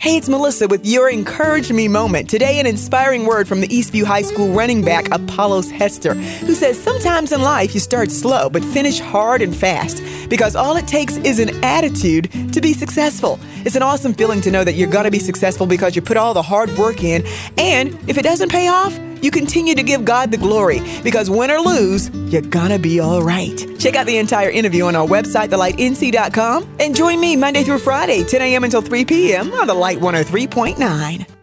Hey, it's Melissa with your Encourage Me moment. Today, an inspiring word from the Eastview High School running back, Apollos Hester, who says sometimes in life you start slow but finish hard and fast because all it takes is an attitude to be successful. It's an awesome feeling to know that you're going to be successful because you put all the hard work in, and if it doesn't pay off, you continue to give God the glory because win or lose, you're gonna be all right. Check out the entire interview on our website, thelightnc.com, and join me Monday through Friday, 10 a.m. until 3 p.m. on The Light 103.9.